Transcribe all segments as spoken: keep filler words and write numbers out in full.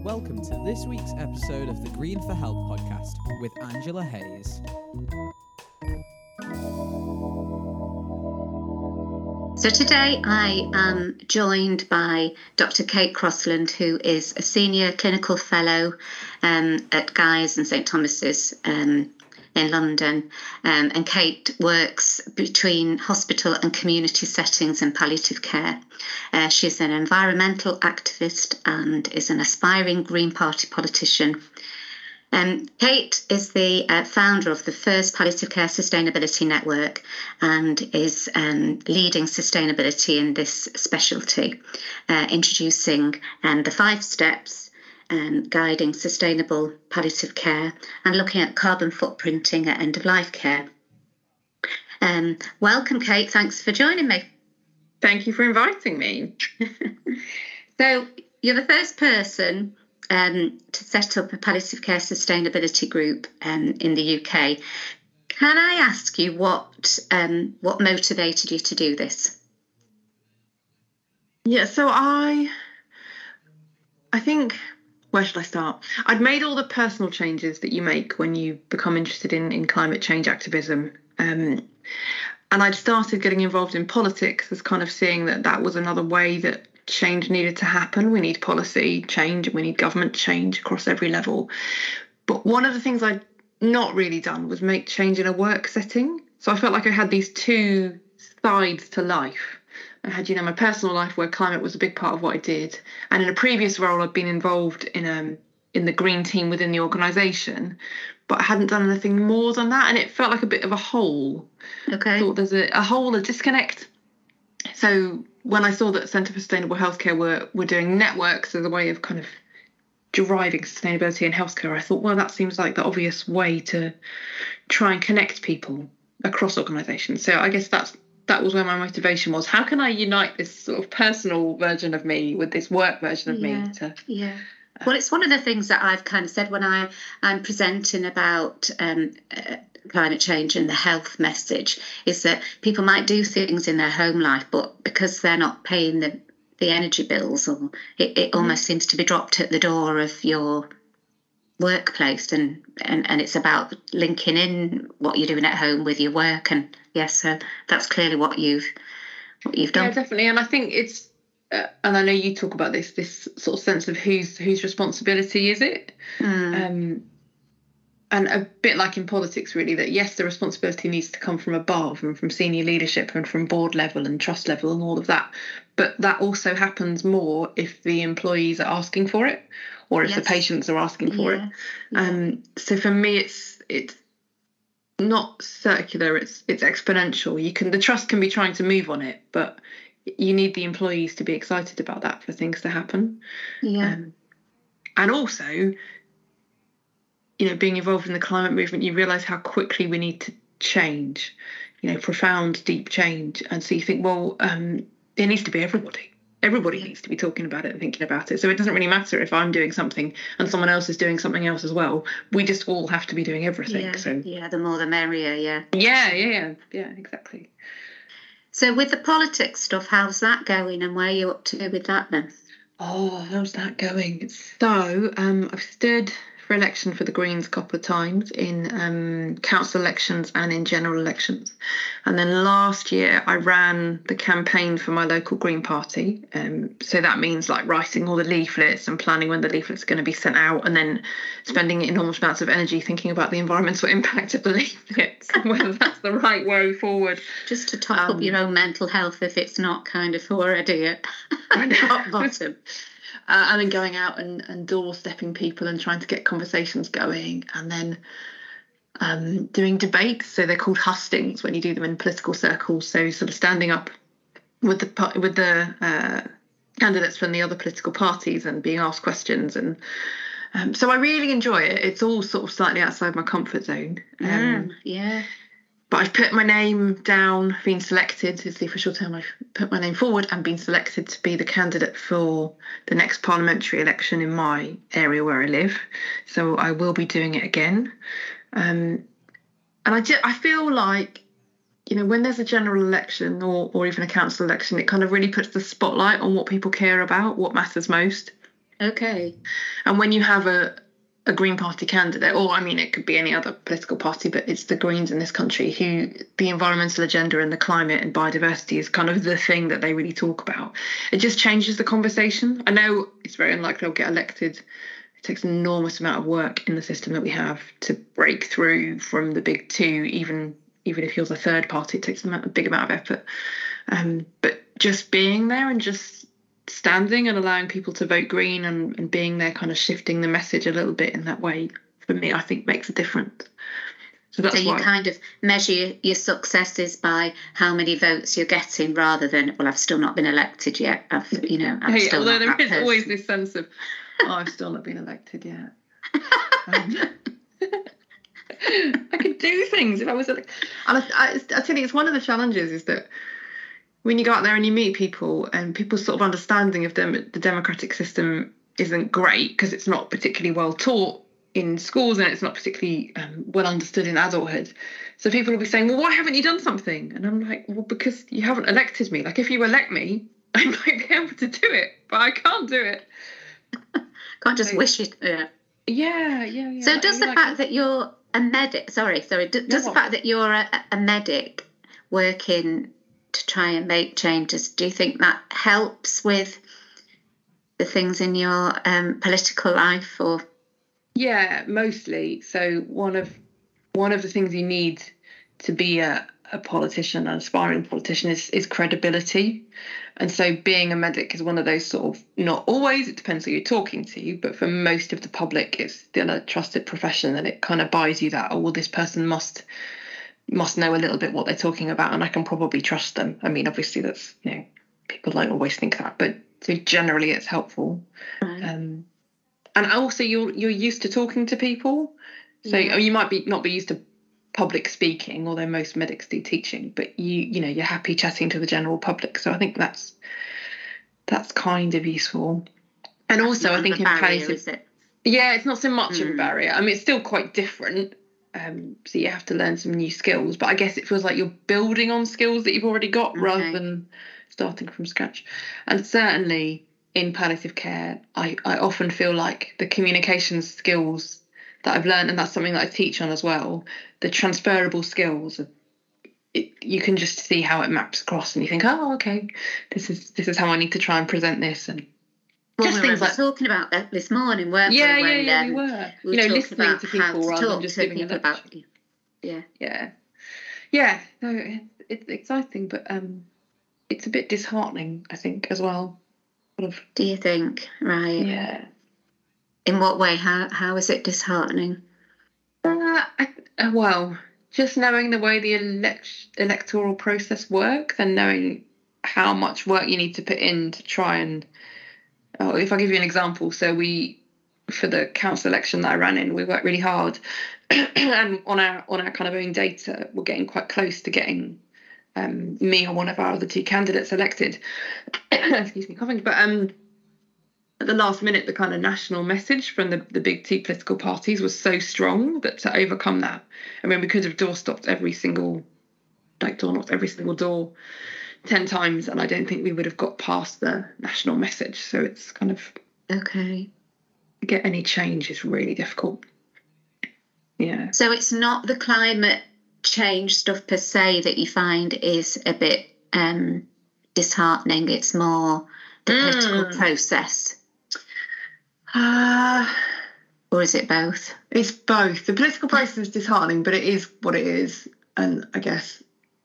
Welcome to this week's episode of the Green for Health podcast with Angela Hayes. So today I am joined by Doctor Kate Crossland, who is a senior clinical fellow um, at Guy's and St Thomas's um, in London. Um, and Kate works between hospital and community settings and palliative care. Uh, she's an environmental activist and is an aspiring Green Party politician. Um, Kate is the uh, founder of the first Palliative Care Sustainability Network and is um, leading sustainability in this specialty, uh, introducing um, the five steps um, guiding sustainable palliative care and looking at carbon footprinting at end-of-life care. Um, welcome, Kate. Thanks for joining me. Thank you for inviting me. So you're the first person Um, to set up a palliative care sustainability group um, in the U K. Can I ask you what um, what motivated you to do this? Yeah, so I, I think, where should I start? I'd made all the personal changes that you make when you become interested in, in climate change activism. Um, and I'd started getting involved in politics as kind of seeing that that was another way that change needed to happen. We need policy change and we need government change across every level. But one of the things I'd not really done was make change in a work setting. So I felt like I had these two sides to life. I had, you know, my personal life where climate was a big part of what I did. And in a previous role, I'd been involved in um in the green team within the organisation, but I hadn't done anything more than that. And it felt like a bit of a hole. Okay. I thought there's a, a hole, a disconnect. So when I saw that Centre for Sustainable Healthcare were, were doing networks as a way of kind of driving sustainability in healthcare, I thought, well, that seems like the obvious way to try and connect people across organisations. So I guess that's that was where my motivation was. How can I unite this sort of personal version of me with this work version of yeah, me? To, yeah. Well, it's one of the things that I've kind of said when I, I'm presenting about um, uh, climate change and the health message, is that people might do things in their home life, but because they're not paying the, the energy bills, or it, it almost seems to be dropped at the door of your workplace, and, and, and it's about linking in what you're doing at home with your work. And yes, so that's clearly what you've what you've done. Yeah, definitely. And I think it's Uh, and I know you talk about this, this sort of sense of whose whose responsibility is it? Mm. Um, and a bit like in politics, really, that yes, the responsibility needs to come from above and from senior leadership and from board level and trust level and all of that. But that also happens more if the employees are asking for it, or if Yes. the patients are asking for Yeah. it. Yeah. Um, so for me, it's it's not circular; it's it's exponential. You can the trust can be trying to move on it, but you need the employees to be excited about that for things to happen. Yeah. Um, and also, you know, being involved in the climate movement, you realise how quickly we need to change, you know, profound, deep change. And so you think, well, um, it needs to be everybody. Everybody Yeah. needs to be talking about it and thinking about it. So it doesn't really matter if I'm doing something and someone else is doing something else as well. We just all have to be doing everything. Yeah. So yeah, the more the merrier, yeah. yeah, yeah, yeah, yeah, exactly. So with the politics stuff, how's that going, and where are you up to with that then? Oh, how's that going? So, um, I've stood for election for the Greens a couple of times in um, council elections and in general elections. And then last year I ran the campaign for my local Green Party. Um, so that means like writing all the leaflets and planning when the leaflets are going to be sent out, and then spending enormous amounts of energy thinking about the environmental impact of the leaflets and whether that's the right way forward. Just to top Um, up your own mental health if it's not kind of already at rock bottom. Uh, and then going out and, and door-stepping people and trying to get conversations going, and then um, doing debates. So they're called hustings when you do them in political circles. So sort of standing up with the with the uh, candidates from the other political parties and being asked questions. And um, so I really enjoy it. It's all sort of slightly outside my comfort zone. Um, Mm, yeah. But I've put my name down, been selected, is the official term, I've put my name forward and been selected to be the candidate for the next parliamentary election in my area where I live. So I will be doing it again. Um, and I, just, I feel like, you know, when there's a general election or, or even a council election, it kind of really puts the spotlight on what people care about, what matters most. Okay. And when you have a, a Green Party candidate, or I mean, it could be any other political party, but it's the Greens in this country who the environmental agenda and the climate and biodiversity is kind of the thing that they really talk about. It just changes the conversation. I know it's very unlikely they'll get elected. It takes an enormous amount of work in the system that we have to break through from the big two, even even if you're the third party, it takes a big amount of effort. Um, but just being there and just standing and allowing people to vote Green and, and being there, kind of shifting the message a little bit in that way, for me, I think makes a difference. So that's so you why. kind of measure your successes by how many votes you're getting, rather than, well, I've still not been elected yet. I've, you know, I'm Hey, still although not there that is person. always this sense of, oh, I've still not been elected yet. Um, I could do things if I was elected. And I, I, I tell you, it's one of the challenges is that when you go out there and you meet people, and people's sort of understanding of them, the democratic system isn't great because it's not particularly well taught in schools and it's not particularly um, well understood in adulthood. So people will be saying, well, why haven't you done something? And I'm like, well, because you haven't elected me. Like, if you elect me, I might be able to do it, but I can't do it. Can't just So, wish it. Yeah. Yeah, yeah, yeah. So Like, does I the mean, fact like, that you're a medic, sorry, sorry, d- does No, the fact that you're a, a medic working to try and make changes, do you think that helps with the things in your um, political life? Or Yeah, mostly. So one of one of the things you need to be a, a politician, an aspiring politician, is, is credibility. And so being a medic is one of those sort of, not always, it depends who you're talking to, but for most of the public, it's still a trusted profession, and it kind of buys you that, oh, well, this person must must know a little bit what they're talking about, and I can probably trust them. I mean, obviously that's, you know, people don't always think that, but so generally it's helpful. right. Um, and also you're you're used to talking to people, so Yeah. you might be not be used to public speaking, although most medics do teaching, but you you know you're happy chatting to the general public. So I think that's that's kind of useful. And also I think in barrier, palliative, is it? yeah, it's not so much of a Mm. barrier. I mean, it's still quite different. Um, so you have to learn some new skills, but I guess it feels like you're building on skills that you've already got rather Okay. than starting from scratch. And certainly in palliative care, I, I often feel like the communication skills that I've learned, and that's something that I teach on as well, the transferable skills, it, you can just see how it maps across, and you think, oh, okay, this is this is how I need to try and present this, and Well, just we things were like talking about that this morning, weren't yeah, we? yeah, when, yeah, um, we were. we were You know, talking listening about to how people to rather than talk just to giving a people lecture. about. Yeah. Yeah, yeah. No, it, it's exciting, but um, it's a bit disheartening, I think, as well. Sort of. Do you think? Right. Yeah. In what way? How how is it disheartening? Uh, I, uh, well, just knowing the way the elect- electoral process works, and knowing how much work you need to put in to try and. Oh, if I give you an example, so we, for the council election that I ran in, we worked really hard, and on our on our kind of own data, we're getting quite close to getting um, me or one of our other two candidates elected. Excuse me, coughing. But um, at the last minute, the kind of national message from the, the big two political parties was so strong that to overcome that, I mean, we could have door stopped every single, like door knocked every single door ten times, and I don't think we would have got past the national message. So it's kind of, Okay. to get any change is really difficult. Yeah. So it's not the climate change stuff per se that you find is a bit um, disheartening. It's more the political Mm. process, Uh, or is it both? it's both. The political process is disheartening, but it is what it is. And I guess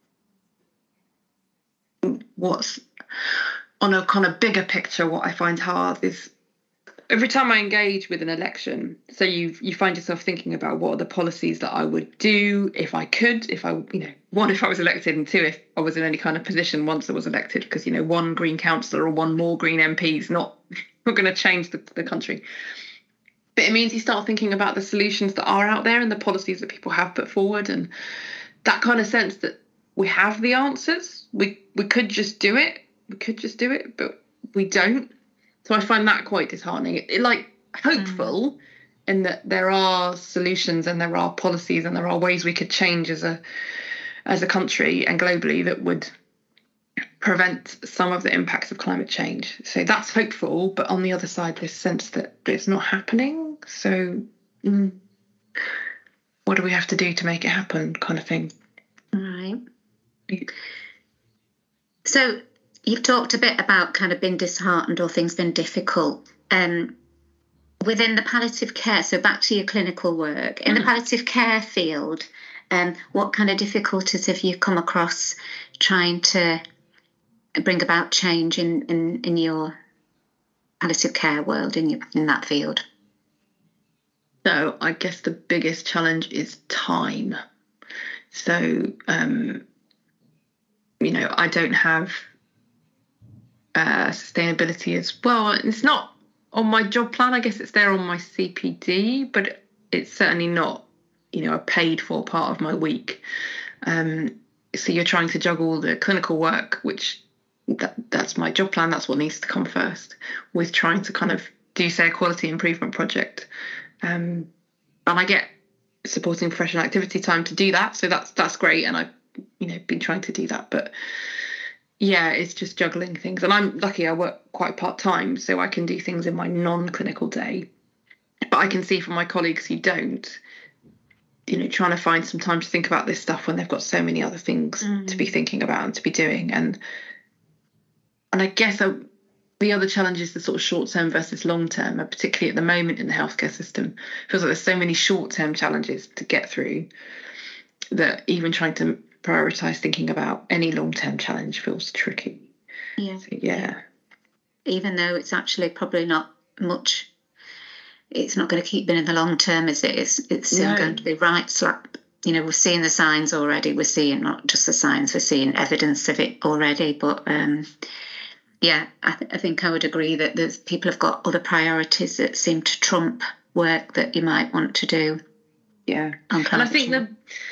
what's on a kind of bigger picture, what I find hard is every time I engage with an election, so you you find yourself thinking about what are the policies that I would do if I could, if I, you know, one, if I was elected, and two, if I was in any kind of position once I was elected, because, you know, one Green councillor or one more Green M P is not, not going to change the, the country. But it means you start thinking about the solutions that are out there and the policies that people have put forward, and that kind of sense that we have the answers. We we could just do it. We could just do it, but we don't. So I find that quite disheartening. It, it like hopeful mm. in that there are solutions and there are policies and there are ways we could change as a as a country and globally that would prevent some of the impacts of climate change. So that's hopeful, but on the other side, this sense that it's not happening. So mm, what do we have to do to make it happen, kind of thing. Right. So you've talked a bit about kind of being disheartened or things been difficult. Um, within the palliative care, so back to your clinical work, in mm. the palliative care field, um, what kind of difficulties have you come across trying to bring about change in, in, in your palliative care world, in, your, in that field? So I guess the biggest challenge is time. So, um, you know, I don't have uh, sustainability as well. It's not on my job plan. I guess it's there on my C P D, but it's certainly not, you know, a paid for part of my week. Um, so you're trying to juggle the clinical work, which that, that's my job plan. That's what needs to come first, with trying to kind of do, say, a quality improvement project. Um, and I get supporting professional activity time to do that. So that's that's great. And I've, you know, been trying to do that. But yeah, it's just juggling things. And I'm lucky I work quite part-time, so I can do things in my non-clinical day. But I can see from my colleagues who don't, you know, trying to find some time to think about this stuff when they've got so many other things mm. to be thinking about and to be doing. And and I guess I, the other challenge is the sort of short-term versus long-term, and particularly at the moment in the healthcare system. It feels like there's so many short-term challenges to get through that even trying to prioritise thinking about any long-term challenge feels tricky. Yeah. So, yeah. Even though it's actually probably not much, it's not going to keep being in the long term, is it? It's, it's still no. going to be right slap. You know, we're seeing the signs already. We're seeing not just the signs, we're seeing evidence of it already. But um, yeah, I, th- I think I would agree that there's people have got other priorities that seem to trump work that you might want to do. Yeah. And I think the,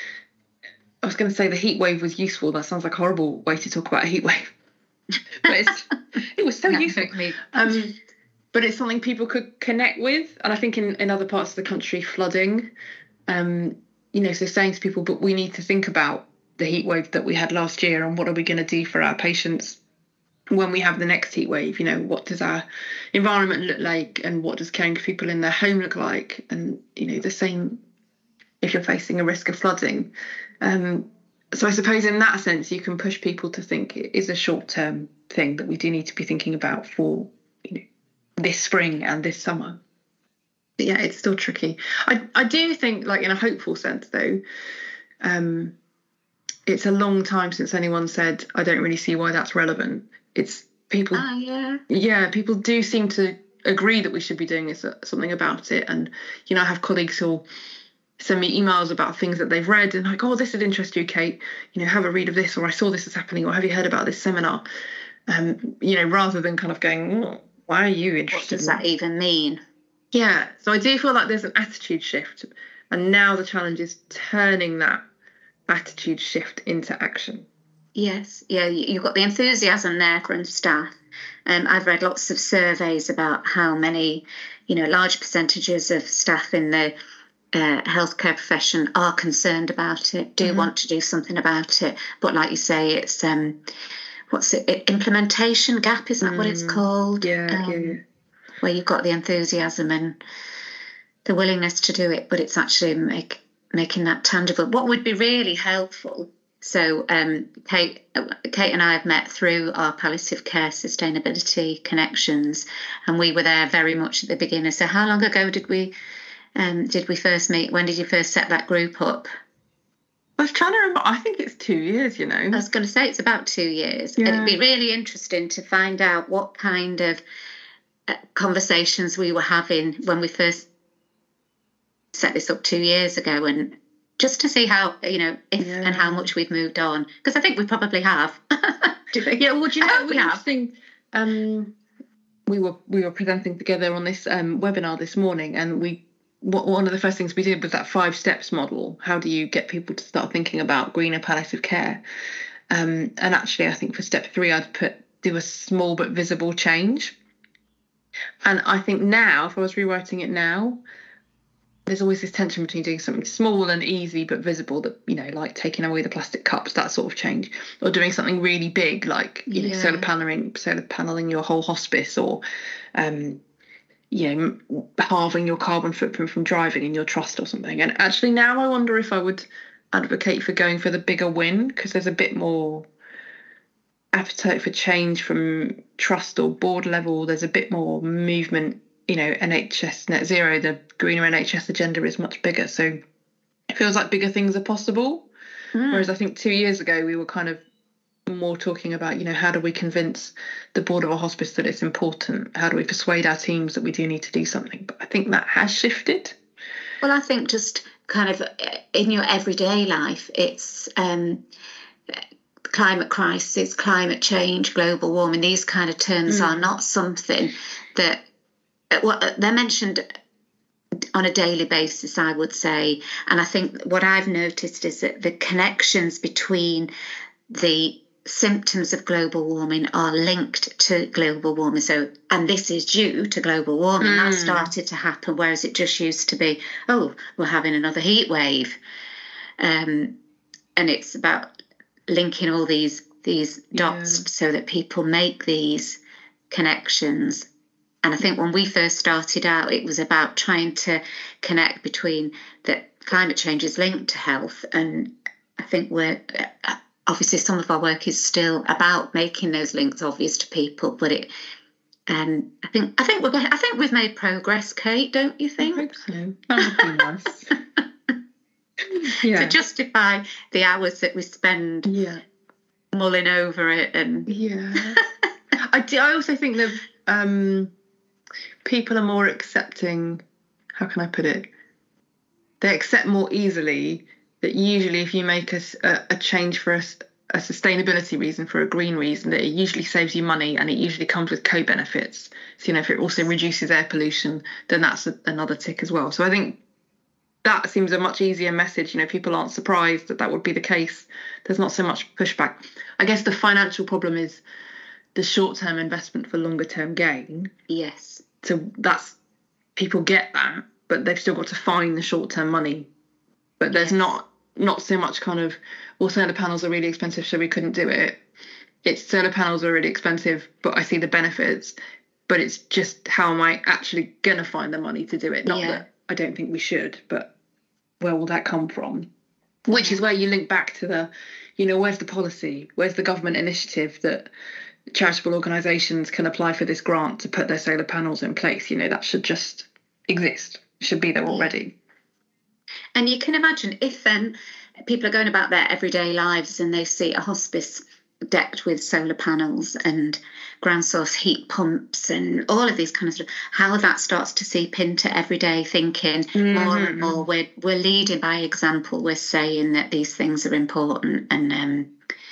I was going to say the heat wave was useful. That sounds like a horrible way to talk about a heat wave. But it's, it was so yeah, useful. Um, but it's something people could connect with. And I think in, in other parts of the country, flooding, um, you know, so saying to people, but we need to think about the heat wave that we had last year and what are we going to do for our patients when we have the next heat wave. You know, what does our environment look like and what does caring for people in their home look like? And, you know, the same if you're facing a risk of flooding. Um, so I suppose in that sense, you can push people to think it is a short-term thing that we do need to be thinking about for, you know, this spring and this summer. But yeah, it's still tricky. I, I do think, like in a hopeful sense, though, um, it's a long time since anyone said, I don't really see why that's relevant. It's people. Oh, yeah. Yeah, people do seem to agree that we should be doing this, something about it. And, you know, I have colleagues who'll send me emails about things that they've read and like, oh, this would interest you, Kate. You know, have a read of this, or I saw this is happening, or have you heard about this seminar? Um, you know, rather than kind of going, oh, why are you interested? What does that even mean? Yeah, so I do feel like there's an attitude shift, and now the challenge is turning that attitude shift into action. Yes, yeah, you've got the enthusiasm there from staff. Um, I've read lots of surveys about how many, you know, large percentages of staff in the uh, healthcare profession are concerned about it, do mm-hmm. want to do something about it. But like you say, it's, um, what's it, implementation gap, is that mm. what it's called? Yeah, um, yeah, yeah. Where you've got the enthusiasm and the willingness to do it, but it's actually make, making that tangible. What would be really helpful, so um, Kate, Kate and I have met through our palliative care sustainability connections, and we were there very much at the beginning. So how long ago did we um, did we first meet? When did you first set that group up? I was trying to remember. I think it's two years, you know. I was going to say it's about two years. Yeah. It'd be really interesting to find out what kind of conversations we were having when we first set this up two years ago, and just to see how, you know, if yeah. and how much we've moved on, because I think we probably have. Do you think? Yeah, well, do you know, we have. Um, we were we were presenting together on this um, webinar this morning, and we what, one of the first things we did was that five steps model. How do you get people to start thinking about greener palliative care? Um, and actually, I think for step three, I'd put do a small but visible change. And I think now, if I was rewriting it now, there's always this tension between doing something small and easy but visible, that, you know, like taking away the plastic cups, that sort of change, or doing something really big, like, you know, Yeah. solar paneling, solar paneling your whole hospice, or, um, you know, halving your carbon footprint from driving in your trust or something. And actually now I wonder if I would advocate for going for the bigger win, because there's a bit more appetite for change from trust or board level. There's a bit more movement. You know, N H S net zero, the greener N H S agenda is much bigger. So it feels like bigger things are possible. Mm. Whereas I think two years ago we were kind of more talking about, you know, how do we convince the board of a hospice that it's important? How do we persuade our teams that we do need to do something? But I think that has shifted. Well, I think just kind of in your everyday life, it's um, climate crisis, climate change, global warming. These kind of terms mm. are not something that well, they're mentioned on a daily basis, I would say. And I think what I've noticed is that the connections between the symptoms of global warming are linked to global warming. So, and this is due to global warming. Mm. That started to happen, whereas it just used to be, oh, we're having another heat wave. Um, and it's about linking all these these dots yeah. so that people make these connections. And I think when we first started out, it was about trying to connect between that climate change is linked to health. And I think we're obviously some of our work is still about making those links obvious to people. But it, um, I think I think we're I think we've made progress, Kate. Don't you think? I hope so. That would be nice. Yeah. To justify the hours that we spend yeah. mulling over it and yeah. I do, I also think that. Um, people are more accepting, how can I put it? They accept more easily that usually if you make a, a change for a, a sustainability reason, for a green reason, that it usually saves you money and it usually comes with co-benefits. So, you know, if it also reduces air pollution, then that's a, another tick as well. So I think that seems a much easier message. You know, people aren't surprised that that would be the case. There's not so much pushback. I guess the financial problem is the short-term investment for longer-term gain. Yes. So that's, people get that, but they've still got to find the short-term money. But there's yes. not not so much kind of, well, solar panels are really expensive, so we couldn't do it. It's solar panels are really expensive, but I see the benefits. But it's just, how am I actually going to find the money to do it? Not yeah. that I don't think we should, but where will that come from? Which is where you link back to the, you know, where's the policy? Where's the government initiative that charitable organisations can apply for this grant to put their solar panels in place? You know, that should just exist. It should be there already. And you can imagine if then um, people are going about their everyday lives and they see a hospice decked with solar panels and ground source heat pumps and all of these kind of stuff, how that starts to seep into everyday thinking. Mm-hmm. More and more we're, we're leading by example. We're saying that these things are important, and um,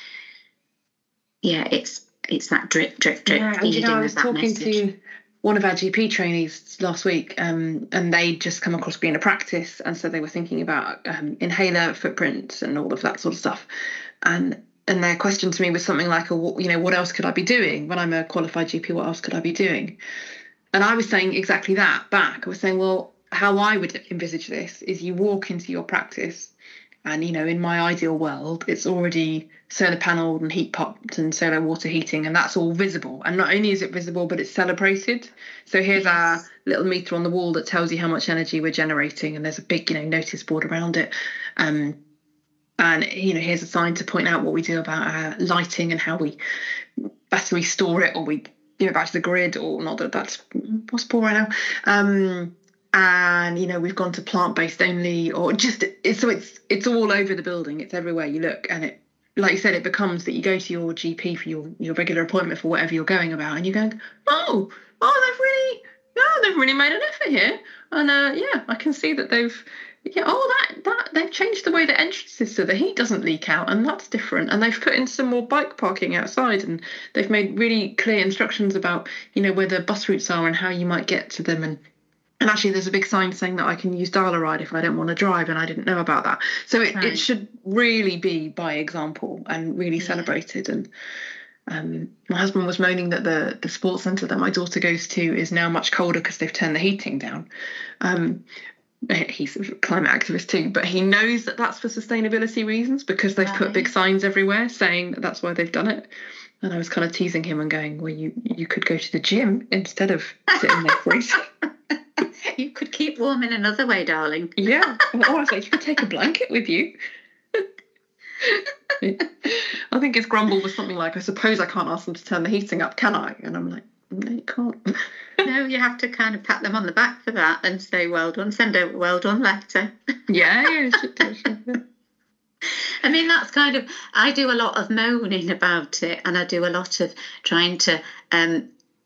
yeah, it's It's that drip, drip, drip. Yeah, and you know, I was talking message. to one of our G P trainees last week, um, and they'd just come across being a practice, and so they were thinking about um, inhaler footprints and all of that sort of stuff. And and their question to me was something like, oh, you know, what else could I be doing when I'm a qualified G P? What else could I be doing? And I was saying exactly that back. I was saying, well, how I would envisage this is you walk into your practice. And, you know, in my ideal world, it's already solar panelled and heat pumped and solar water heating, and that's all visible. And not only is it visible, but it's celebrated. So here's yes. our little meter on the wall that tells you how much energy we're generating, and there's a big, you know, notice board around it. Um, and, you know, here's a sign to point out what we do about our lighting and how we battery store it, or we give it back to the grid, or not that that's possible right now. Um, And, you know, we've gone to plant-based only, or just, it's, so it's it's all over the building. It's everywhere you look. And it, like you said, it becomes that you go to your G P for your, your regular appointment for whatever you're going about, and you're going, oh, oh, they've really, yeah, they've really made an effort here. And, uh, yeah, I can see that they've, yeah, oh, that, that, they've changed the way the entrance is so the heat doesn't leak out, and that's different. And they've put in some more bike parking outside, and they've made really clear instructions about, you know, where the bus routes are and how you might get to them. And And actually, there's a big sign saying that I can use Dial-A-Ride if I don't want to drive, and I didn't know about that. So it, right. it should really be by example and really yeah. celebrated. And um, my husband was moaning that the, the sports centre that my daughter goes to is now much colder because they've turned the heating down. Um, he's a climate activist too, but he knows that that's for sustainability reasons because they've put big signs everywhere saying that that's why they've done it. And I was kind of teasing him and going, well, you, you could go to the gym instead of sitting there freezing. You could keep warm in another way, darling. Yeah. Oh, I was like, you could take a blanket with you. I think his grumble was something like, I suppose I can't ask them to turn the heating up, can I? And I'm like, no, you can't. No, you have to kind of pat them on the back for that and say, well done, send a well done letter. Yeah, yeah, should do, should do. I mean, that's kind of, I do a lot of moaning about it, and I do a lot of trying to um,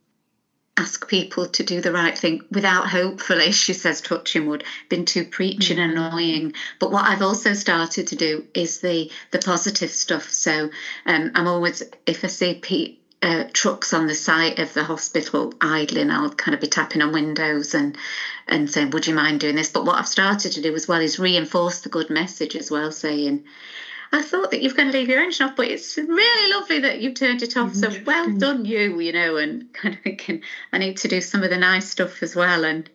ask people to do the right thing without, hopefully, she says, touching wood, being too preaching and annoying. But what I've also started to do is the the positive stuff. So um, I'm always, if I see Pete, Uh, trucks on the site of the hospital idling, I'll kind of be tapping on windows and and saying, would you mind doing this? But what I've started to do as well is reinforce the good message as well, saying, I thought that you were going to leave your engine off, but it's really lovely that you've turned it off, so well done you, you know, and kind of thinking I need to do some of the nice stuff as well, and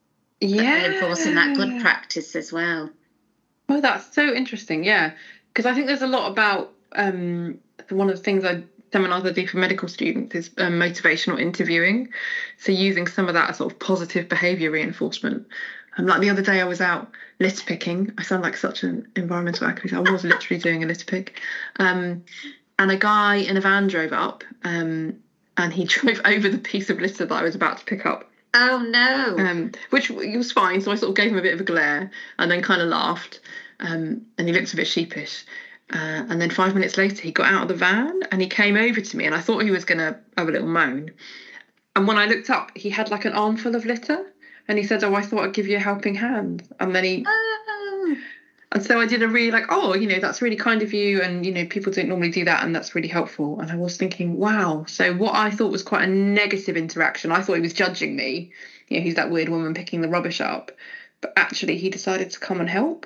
yeah, reinforcing that good practice as well. Oh, that's so interesting, yeah, because I think there's a lot about um, one of the things I seminars I do for medical students is um, motivational interviewing. So using some of that sort of positive behaviour reinforcement. Um, like the other day I was out litter picking. I sound like such an environmental activist. I was literally doing a litter pick. Um, and a guy in a van drove up um, and he drove over the piece of litter that I was about to pick up. Oh, no. Um, which was fine. So I sort of gave him a bit of a glare and then kind of laughed. Um, and he looked a bit sheepish. Uh, and then five minutes later, he got out of the van and he came over to me and I thought he was going to have a little moan. And when I looked up, he had like an armful of litter and he said, oh, I thought I'd give you a helping hand. And then he... Oh. And so I did a really like, oh, you know, that's really kind of you. And, you know, people don't normally do that and that's really helpful. And I was thinking, wow. So what I thought was quite a negative interaction, I thought he was judging me. You know, he's that weird woman picking the rubbish up. But actually, he decided to come and help.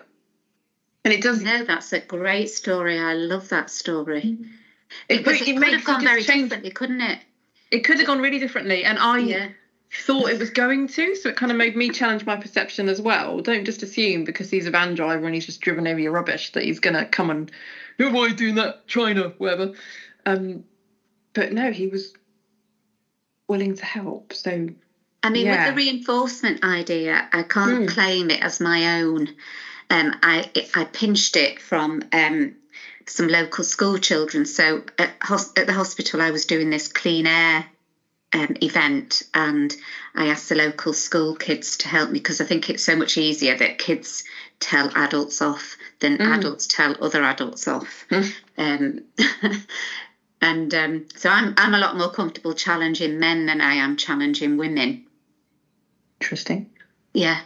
And it does. No, that's a great story. I love that story. It, because it, it could have gone very change. differently, couldn't it? It could have gone really differently. And I yeah. thought it was going to. So it kind of made me challenge my perception as well. Don't just assume because he's a van driver and he's just driven over your rubbish that he's going to come and, oh, why are you doing that? China, whatever. Um, but no, he was willing to help. So, I mean, yeah. with the reinforcement idea, I can't mm. claim it as my own. Um, I it, I pinched it from um, some local school children. So at, hos- at the hospital, I was doing this clean air um, event, and I asked the local school kids to help me because I think it's so much easier that kids tell adults off than mm. adults tell other adults off. Mm. Um, and um, so I'm I'm a lot more comfortable challenging men than I am challenging women. Interesting. Yeah.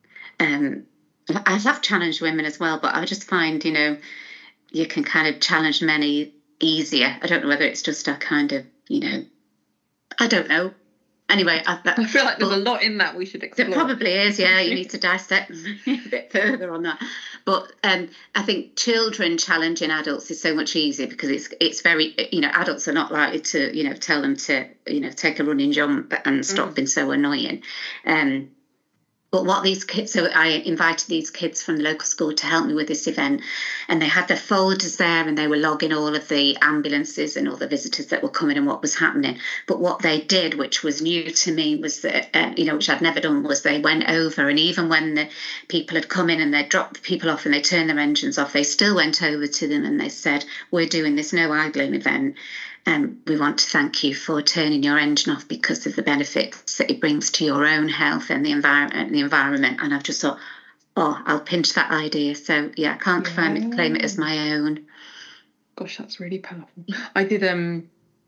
Um. I have challenged women as well, but I just find, you know, you can kind of challenge men e- easier. I don't know whether it's just a kind of, you know, I don't know. Anyway, I, I feel like there's a lot in that we should explore. There probably is, yeah. You need to dissect a bit further on that. But um, I think children challenging adults is so much easier because it's it's very, you know, adults are not likely to, you know, tell them to, you know, take a running jump and stop mm. being so annoying. Um But what these kids, so I invited these kids from the local school to help me with this event, and they had their folders there and they were logging all of the ambulances and all the visitors that were coming and what was happening. But what they did, which was new to me, was that, uh, you know, which I'd never done, was they went over, and even when the people had come in and they dropped the people off and they turned their engines off, they still went over to them and they said, we're doing this no idling event. Um, we want to thank you for turning your engine off because of the benefits that it brings to your own health and the environment. The environment. And I've just thought, oh, I'll pinch that idea. So yeah, I can't yeah. claim, it, claim it as my own. Gosh, that's really powerful. I did um,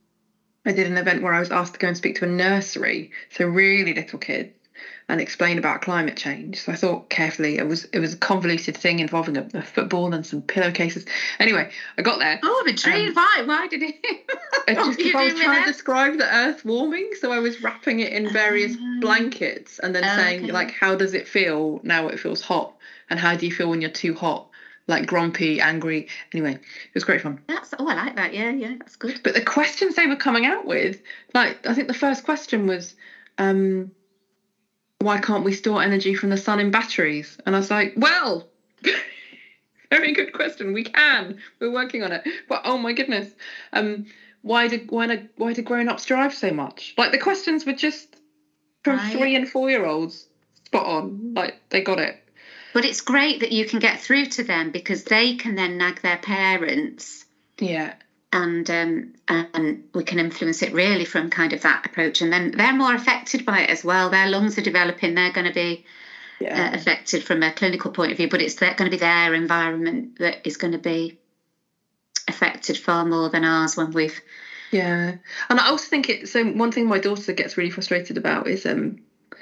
I did an event where I was asked to go and speak to a nursery, so really little kids, and explain about climate change. So I thought carefully. It was it was a convoluted thing involving a, a football and some pillowcases. Anyway, I got there. Oh, I'm intrigued. Um, why? Why did it? It's just I was trying to describe the Earth warming, so I was wrapping it in various um, blankets and then oh, saying, okay. like, how does it feel now it feels hot? And how do you feel when you're too hot? Like grumpy, angry. Anyway, it was great fun. That's oh, I like that. Yeah, yeah, that's good. But the questions they were coming out with, like, I think the first question was, um, why can't we store energy from the sun in batteries? And I was like, well, very good question. We can. We're working on it. But oh my goodness, um, why did why did why did grown-ups drive so much? Like the questions were just from Right. three and four year olds, spot on. Like they got it. But it's great that you can get through to them because they can then nag their parents. Yeah. And um, and we can influence it really from kind of that approach. And then they're more affected by it as well. Their lungs are developing. They're going to be Yeah. uh, affected from a clinical point of view, but it's going to be their environment that is going to be affected far more than ours when we've... Yeah. And I also think it, so one thing my daughter gets really frustrated about is um,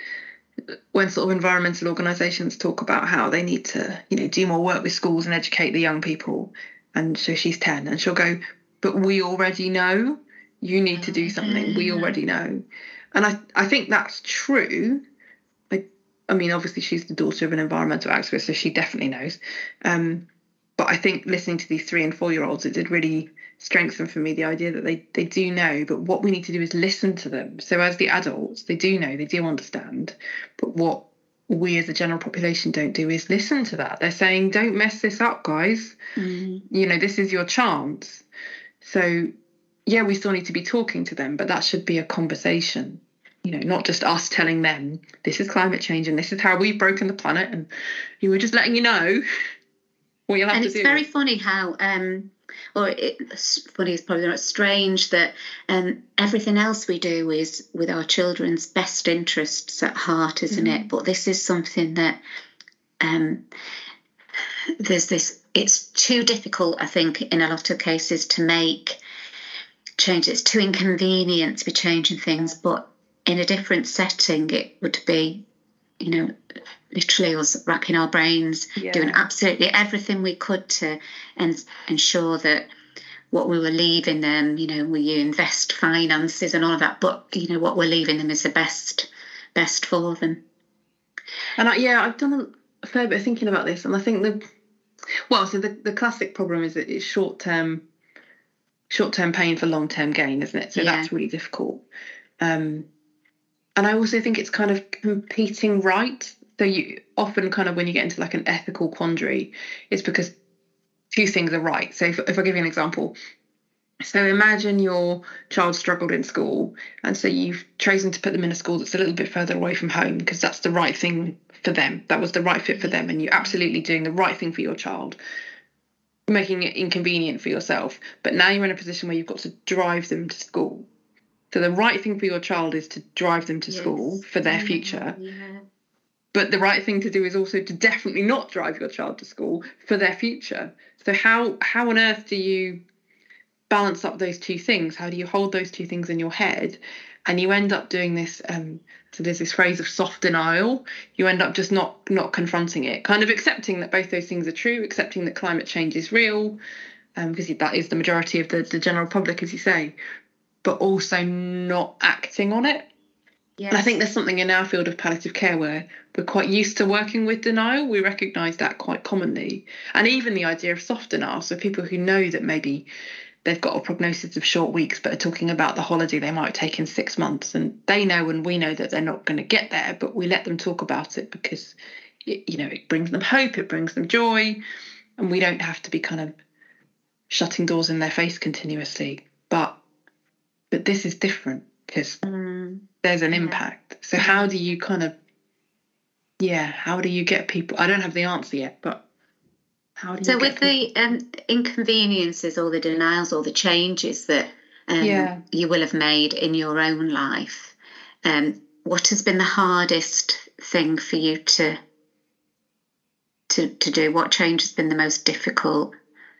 when sort of environmental organisations talk about how they need to, you know, do more work with schools and educate the young people. And so she's ten and she'll go, but we already know you need to do something. We already know. And I, I think that's true. I, I mean, obviously she's the daughter of an environmental activist, so she definitely knows. Um, but I think listening to these three and four year olds, it did really strengthen for me the idea that they, they do know, but what we need to do is listen to them. So as the adults, they do know, they do understand. But what we as a general population don't do is listen to that. They're saying, don't mess this up, guys. Mm. You know, this is your chance. So, yeah, we still need to be talking to them, but that should be a conversation, you know, not just us telling them this is climate change and this is how we've broken the planet and you were just letting you know what you'll have And to it's do. very funny how, um, or it's funny, it's probably not strange that um, everything else we do is with our children's best interests at heart, isn't Mm. it? But this is something that um, there's this, it's too difficult, I think, in a lot of cases to make change. It's too inconvenient to be changing things, but in a different setting, it would be, you know, literally us racking our brains, Yeah. doing absolutely everything we could to en- ensure that what we were leaving them, you know, we invest finances and all of that, but, you know, what we're leaving them is the best, best for them. And I, yeah, I've done a fair bit of thinking about this, and I think the well, so the, the classic problem is that it's short term, short term pain for long term gain, isn't it? So Yeah. that's really difficult. Um, and I also think it's kind of competing right. So you often kind of when you get into like an ethical quandary, it's because two things are right. So if, if I give you an example. So imagine your child struggled in school, and so you've chosen to put them in a school that's a little bit further away from home because that's the right thing for them. That was the right fit for them, and you're absolutely doing the right thing for your child, making it inconvenient for yourself. But now you're in a position where you've got to drive them to school. So the right thing for your child is to drive them to Yes. school for their Yeah, future. yeah. But the right thing to do is also to definitely not drive your child to school for their future. So how how on earth do you balance up those two things? How do you hold those two things in your head? And you end up doing this, um, so there's this phrase of soft denial. You end up just not not confronting it, kind of accepting that both those things are true, accepting that climate change is real, um, because that is the majority of the, the general public, as you say, but also not acting on it. Yes. And I think there's something in our field of palliative care where we're quite used to working with denial. We recognise that quite commonly. And even the idea of soft denial, so people who know that maybe they've got a prognosis of short weeks but are talking about the holiday they might take in six months. And they know and we know that they're not going to get there, but we let them talk about it because, it, you know, it brings them hope, it brings them joy. And we don't have to be kind of shutting doors in their face continuously. But but this is different because Mm. there's an Yeah. impact. So how do you kind of, yeah, how do you get people? I don't have the answer yet, but how do you So get with the um, inconveniences or the denials or the changes that um, Yeah. you will have made in your own life, um, what has been the hardest thing for you to to to do? What change has been the most difficult?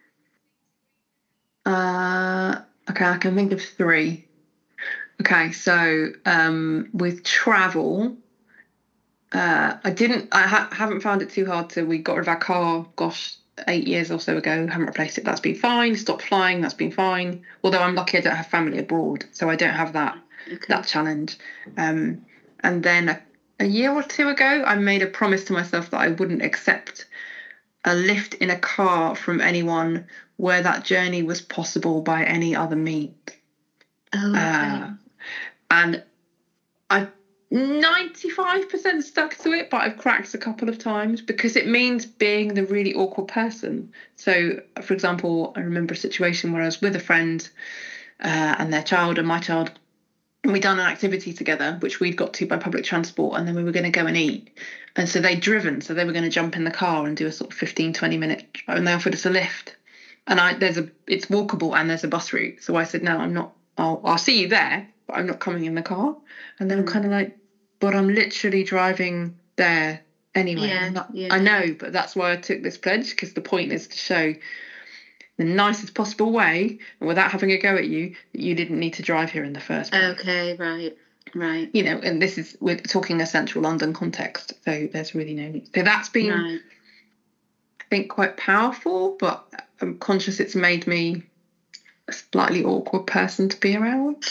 Uh, okay, I can think of three. Okay, so um, with travel, uh, I didn't, I ha- haven't found it too hard to, we got rid of our car, gosh, eight years or so ago, haven't replaced it. That's been fine. Stopped flying, that's been fine. Although I'm lucky I don't have family abroad, so I don't have that Okay. that challenge. Um, and then a, a year or two ago, I made a promise to myself that I wouldn't accept a lift in a car from anyone where that journey was possible by any other means. Oh, okay. Uh, and I ninety-five percent stuck to it, but I've cracked a couple of times because it means being the really awkward person. So, for example, I remember a situation where I was with a friend uh, and their child and my child, and we'd done an activity together, which we'd got to by public transport, and then we were going to go and eat. And so they'd driven, so they were going to jump in the car and do a sort of fifteen, twenty minute, and they offered us a lift. And I there's a it's walkable and there's a bus route. So I said, no, I'm not, I'll, I'll see you there, but I'm not coming in the car. And they were kind of like, but I'm literally driving there anyway. Yeah, I'm not, yeah. I know, but that's why I took this pledge, because the point is to show the nicest possible way, and without having a go at you, that you didn't need to drive here in the first place. Okay, right, right. You know, and this is, we're talking a central London context, so there's really no need. So that's been, Right. I think, quite powerful, but I'm conscious it's made me a slightly awkward person to be around.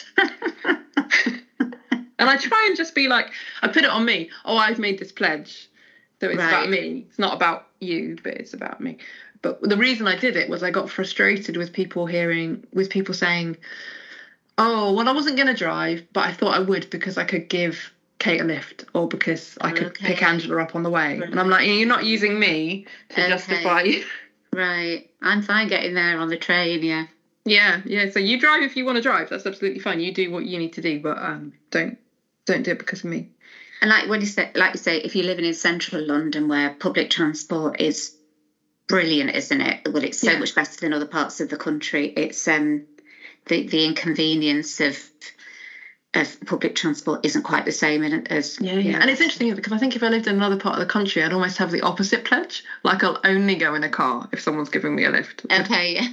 And I try and just be like, I put it on me. Oh, I've made this pledge. So it's Right. about me. It's not about you, but it's about me. But the reason I did it was I got frustrated with people hearing, with people saying, oh, well, I wasn't going to drive, but I thought I would because I could give Kate a lift, or because I could Okay. pick Angela up on the way. Right. And I'm like, you're not using me to Okay. justify. Right. I'm fine getting there on the train, yeah. Yeah, yeah. So you drive if you want to drive. That's absolutely fine. You do what you need to do, but um, don't don't do it because of me. And like when you say, like you say, if you're living in central London where public transport is brilliant, isn't it? Well, it's so Yeah. much better than other parts of the country. It's um the the inconvenience of of public transport isn't quite the same in- as Yeah, yeah. And it's interesting because I think if I lived in another part of the country, I'd almost have the opposite pledge. Like, I'll only go in a car if someone's giving me a lift. Okay.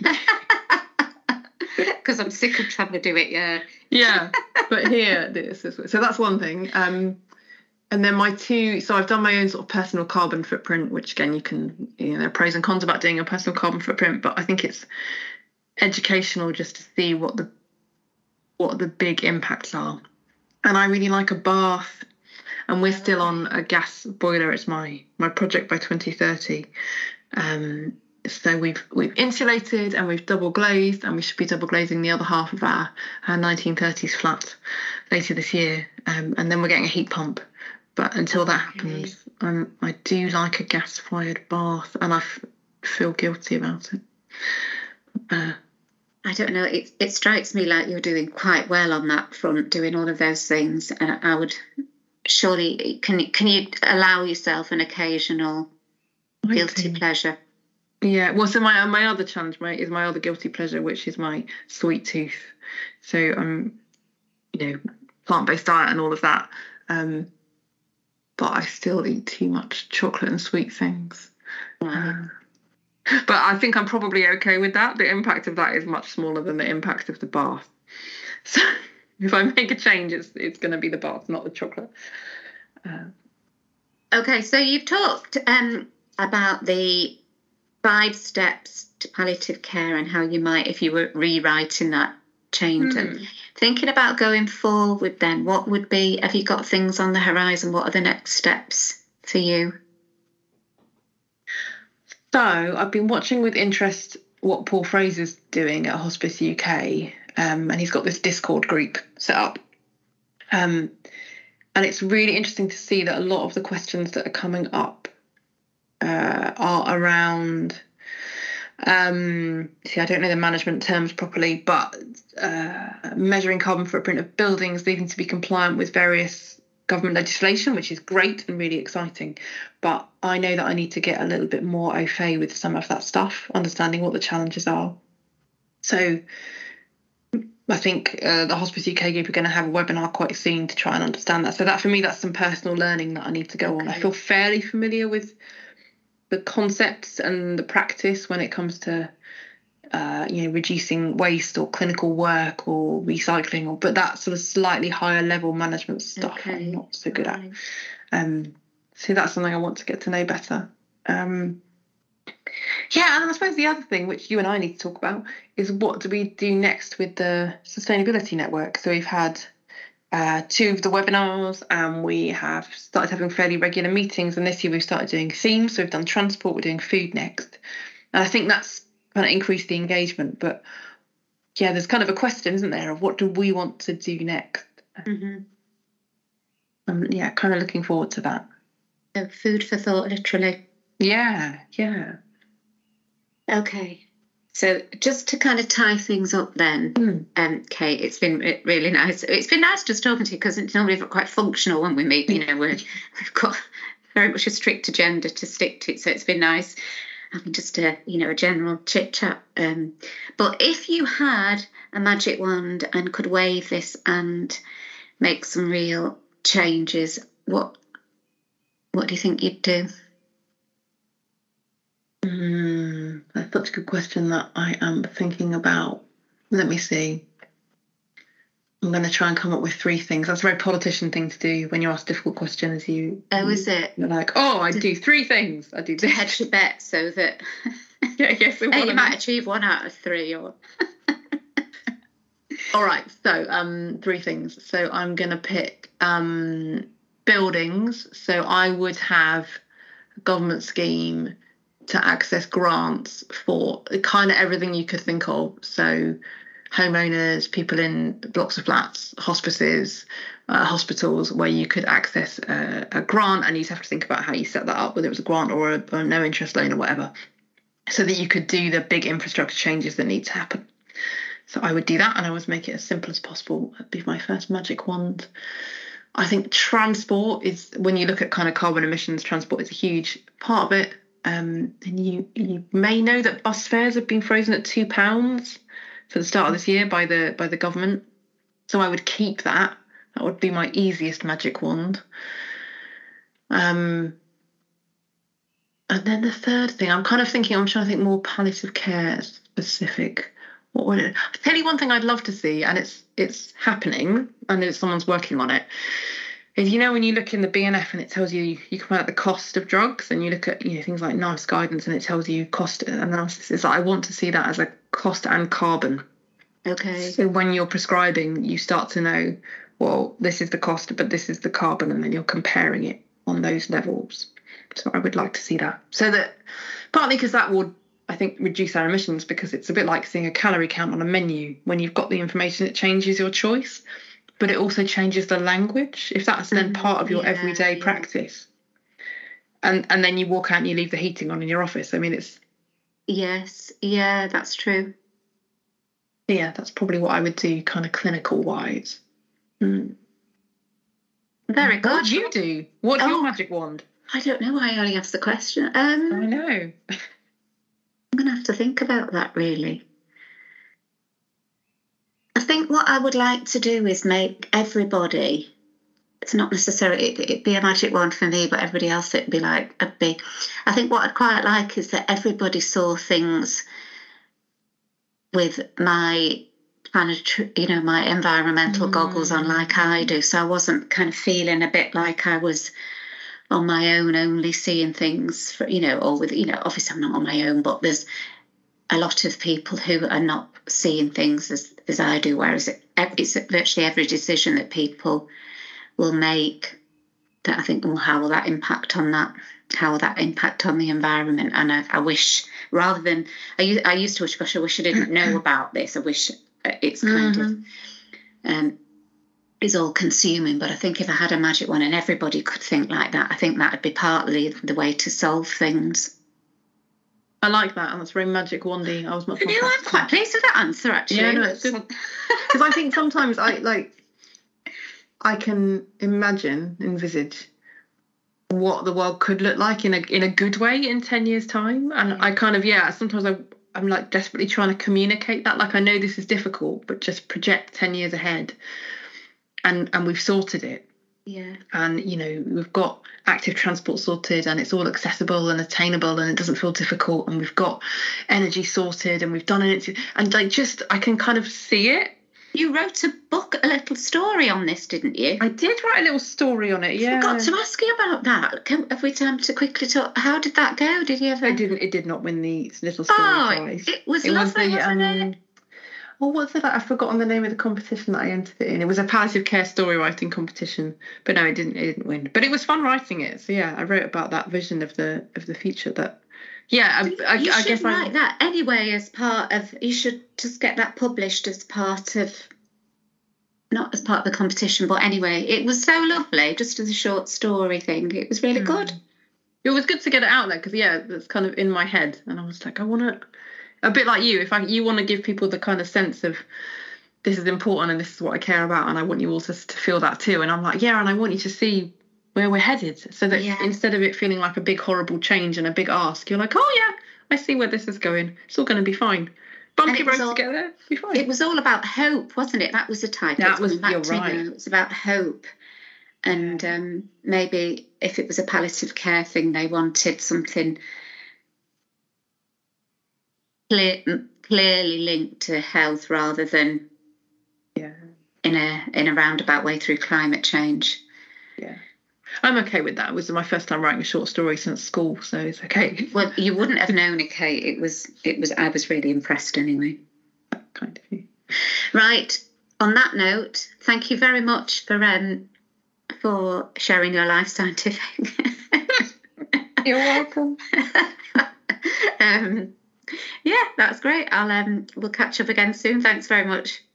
Because I'm sick of trying to do it, yeah. Yeah, but here, this is so that's one thing. Um, and then my two, so I've done my own sort of personal carbon footprint, which again, you can, you know, there are pros and cons about doing a personal carbon footprint, but I think it's educational just to see what the what the big impacts are. And I really like a bath, and we're still on a gas boiler. It's my my project by twenty thirty. Um, so we've we've insulated and we've double glazed, and we should be double glazing the other half of our, our nineteen thirties flat later this year. Um, and then we're getting a heat pump. But until that happens, um, I do like a gas-fired bath, and I f- feel guilty about it. Uh, I don't know. It it strikes me like you're doing quite well on that front, doing all of those things. And I would surely can you can you allow yourself an occasional guilty pleasure? Yeah. Well, so my my other challenge, my is my other guilty pleasure, which is my sweet tooth. So I'm, you know, plant-based diet and all of that. Um, but I still eat too much chocolate and sweet things. Right. Um, But I think I'm probably okay with that. The impact of that is much smaller than the impact of the bath. So if I make a change, it's it's going to be the bath, not the chocolate. Uh, Okay, so you've talked um, about the five steps to palliative care and how you might, if you were rewriting that, change them. Hmm. Thinking about going forward then, what would be, have you got things on the horizon? What are the next steps for you? So I've been watching with interest what Paul Fraser's doing at Hospice U K, um, and he's got this Discord group set up. Um, and it's really interesting to see that a lot of the questions that are coming up uh, are around, um, see, I don't know the management terms properly, but uh, measuring carbon footprint of buildings, needing to be compliant with various government legislation, which is great and really exciting. But I know that I need to get a little bit more au fait with some of that stuff, understanding what the challenges are. So I think uh, the Hospice U K group are going to have a webinar quite soon to try and understand that. So that for me, that's some personal learning that I need to go on. I feel fairly familiar with the concepts and the practice when it comes to uh, you know, reducing waste or clinical work or recycling, or but that sort of slightly higher level management stuff Okay. I'm not so good Right. at. Um, so that's something I want to get to know better. Um, yeah, and I suppose the other thing which you and I need to talk about is what do we do next with the sustainability network. So we've had uh, two of the webinars, and we have started having fairly regular meetings, and this year we've started doing themes. So we've done transport, we're doing food next, and I think that's kind of increased the engagement. But yeah, there's kind of a question, isn't there, of what do we want to do next? Mm-hmm. I'm yeah, kind of looking forward to that. So food for thought, literally. Yeah, yeah. Okay. So just to kind of tie things up then, Mm. um, Kate, it's been really nice. It's been nice just talking to you because it's normally quite functional when we meet. You know, we're, we've got very much a strict agenda to stick to. So it's been nice having just a, you know, a general chit chat. Um, but if you had a magic wand and could wave this and make some real changes, what what do you think you'd do? Mm, that's such a good question that I am thinking about. Let me see. I'm going to try and come up with three things. That's a very politician thing to do when you ask difficult questions. You, Oh, you, is it? You're like, oh, I do three things. I do To this. hedge your bet so that Yeah, yes. hey, you might achieve one out of three. Or all right. So, um, three things. So I'm going to pick um buildings. So I would have a government scheme to access grants for kind of everything you could think of. So homeowners, people in blocks of flats, hospices, uh, hospitals, where you could access a, a grant, and you'd have to think about how you set that up, whether it was a grant or a, a no interest loan or whatever, so that you could do the big infrastructure changes that need to happen. So I would do that, and I would make it as simple as possible. That'd be my first magic wand. I think transport is, when you look at kind of carbon emissions, transport is a huge part of it. Um, and you you may know that bus fares have been frozen at two pounds for the start of this year by the by the government. So I would keep that. That would be my easiest magic wand. Um, and then the third thing, I'm kind of thinking, I'm trying to think more palliative care specific. What would it? I'll tell you one thing I'd love to see, and it's it's happening. I know someone's working on it. Is, you know, when you look in the B N F and it tells you, you come out the cost of drugs, and you look at, you know, things like NICE guidance and it tells you cost analysis. It's like, I want to see that as a cost and carbon. okay. So when you're prescribing, you start to know, well, this is the cost, but this is the carbon, and then you're comparing it on those levels. So I would like to see that. So that, partly because that would, I think, reduce our emissions, because it's a bit like seeing a calorie count on a menu. When you've got the information, it changes your choice, but it also changes the language, if that's then Mhm, part of your yeah, everyday yeah. practice. And and then you walk out and you leave the heating on in your office. I mean, it's, Yes, yeah, that's true. yeah, that's probably what I would do, kind of clinical wise. Mm. Very What good. would you do? What's Oh. your magic wand? I don't know why I only asked the question. Um, I know. I'm going to have to think about that, really. I think what I would like to do is make everybody, it's not necessarily, it, it'd be a magic wand for me, but everybody else, it'd be like a big, I think what I'd quite like is that everybody saw things with my kind of, tr- you know, my environmental Mm. goggles on like I do. So I wasn't kind of feeling a bit like I was on my own, only seeing things, for, you know, or with, you know, obviously I'm not on my own, but there's a lot of people who are not seeing things as, as I do, whereas it, it's virtually every decision that people will make that I think, well, how will that impact on that? How will that impact on the environment? And I, I wish, rather than, I, u- I used to wish, gosh, I wish I didn't know about this. I wish it's kind Mhm. of, um, is all consuming. But I think if I had a magic one and everybody could think like that, I think that would be partly the way to solve things. I like that, and that's very magic wandy. I was much You more know, I'm practical. quite pleased with that answer, actually. Yeah, no, it's good. Because I think sometimes I like, I can imagine, envisage what the world could look like in a in a good way in ten years' time, and I kind of yeah. Sometimes I I'm like desperately trying to communicate that. Like, I know this is difficult, but just project ten years ahead, and and we've sorted it. Yeah. And, you know, we've got active transport sorted, and it's all accessible and attainable, and it doesn't feel difficult, and we've got energy sorted, and we've done it, and like, just I can kind of see it. You wrote a book, a little story on this, didn't you? I did write a little story on it. I Yeah, forgot to ask you about that. Can, have we time to quickly talk? How did that go? Did you ever? it didn't. It did not win the little story Oh, prize. it, it was It was lovely, the wasn't um. it? Oh, what's it? I've forgotten the name of the competition that I entered it in. It was a palliative care story writing competition, but no, it didn't. It didn't win. But it was fun writing it. So yeah, I wrote about that vision of the of the future. That yeah, I, I, You I should guess write I. that anyway as part of. You should just get that published as part of not as part of the competition, but anyway, it was so lovely, just as a short story thing. It was really mm. good. It was good to get it out there because, yeah, that's kind of in my head. And I was like, I want to, a bit like you, if I, you want to give people the kind of sense of this is important and this is what I care about, and I want you all to, to feel that too. And I'm like, yeah, and I want you to see where we're headed, so that yeah. instead of it feeling like a big horrible change and a big ask, you're like, oh yeah, I see where this is going. It's all going to be fine. Bumpy road all, together, be fine. It was all about hope, wasn't it? That was the title. That was, you're right. It was about hope. And um, maybe if it was a palliative care thing, they wanted something clear, clearly linked to health rather than yeah. in a in a roundabout way through climate change. Yeah. I'm okay with that. It was my first time writing a short story since school, so it's okay. Well, you wouldn't have known it, Kate. It was, it was. I was really impressed anyway. Kind of you. Right. On that note, thank you very much for um for sharing your life scientific. You're welcome. um, yeah, that's great. I'll um, we'll catch up again soon. Thanks very much.